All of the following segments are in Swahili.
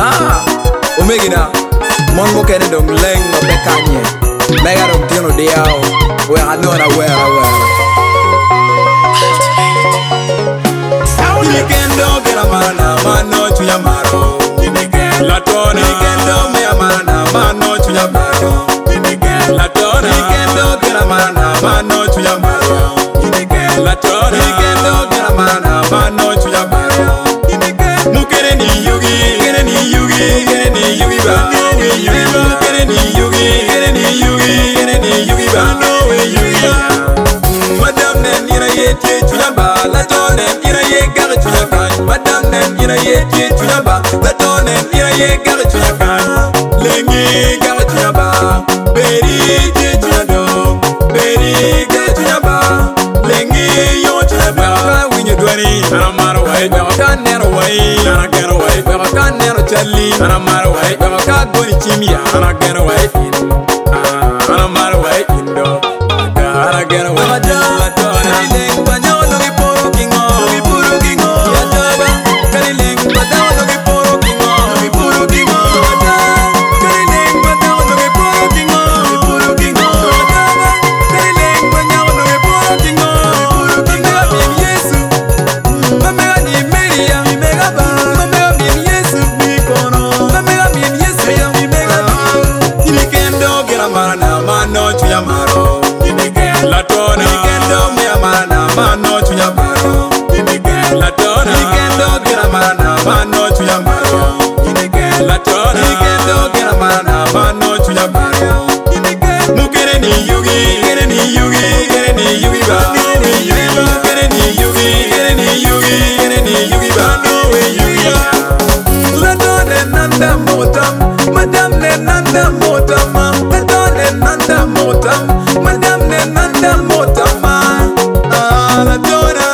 Omegina, Mongo Kenny Dong Leng of Bekanye, Mega Dong Tino Diao, where I know where I was. Weekendo, get a mana, mano, to Yamaro, Latona, Weekendo, me a mana, mano, to Yamaro, Latona, Weekendo, get a mana, mano, to Yamaro, Latona, Weekendo, get a mana, mano, to Yamaro, Mukereni Yugi, Gereni Yugi, Gereni Yugi, Bano, Gereni Yugi, Gereni Yugi, Gereni Yugi, Bano, Madame Nira Yeti, Tunaba, Latona, Nira Yega, Tunakan, Madame Nira Yeti, Tunaba, Latona, Nira Yega, Tunakan, Lengi, Galatunaba, Beri, Tunado, Beri, Galatunaba, Lengi, Yotunaba, when you're doing, I'm out of way, I can't get away, and I get away, but I can't never tell you, and I'm out of way, but I can't go to Chimia, and I get away, and I'm out of way, I get away, I don't, but now look at Poroking on, we Poroking on, Yataba, Kariling, but now look at Poroking on, we Poroking on, Kariling, but now look at Poroking on, we Poroking on, Kariling, but now look at Poroking on, we Poroking on, yes, Mamma ni Maria, mi mega ba, Mamma mi Yesu, mi kono, Mamma mi Yesu, mi mega ba, Weekendo, get a mana, mano, to Yamaro, Latona, Weekendo, me a mana, mano, to Yamaro, Latona, Weekendo, get a mana, mano, to Yamaro, Latona, Weekendo, get a mana, mano, to Yamaro, Mukereni Yugi, Gereni Yugi, Gereni Yugi, Bano, Gereni Yugi, Gereni Yugi, Gereni Yugi, Bano, Latona, Nanda Motam, Madame Nanda Motam, Latona, Nanda Motam, Madame Nanda Motam, Latona,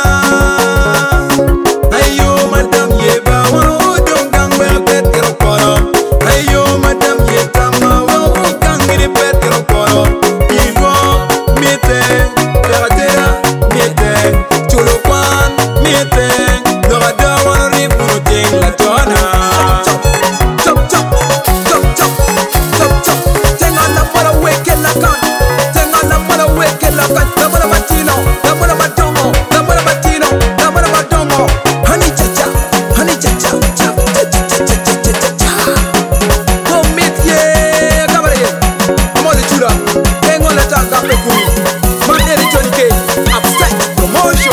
Ayo, Madame Yeba, don't gang well, better coro, Ayo, Madame Yetama, gang in a better coro, Ivo, Mete, Terra, Mete, Chulupan, Mete, Lorada, one rip, Latona. Chop, chop, chop, chop, chop, chop. Tengo la para weke la can. Tengo la para weke la can. La para matino, la para matongo, la para matino, la para matongo. Honey cha, honey cha, cha, cha, cha, cha, cha, cha, cha. Come meet ye, cabaret. Vamos de chula. Tengo la tanga pekumi. Manere Johnny K. Upset promotion.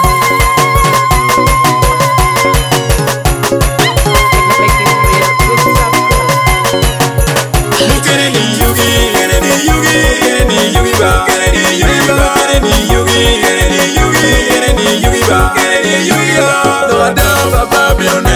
Gereni Yugi, Gereni Yugi, Gereni Yugi, Gereni Yugi, Gereni Yugi, Gereni Yugi, Gereni Yugi, Gereni Yugi, Gereni Yugi,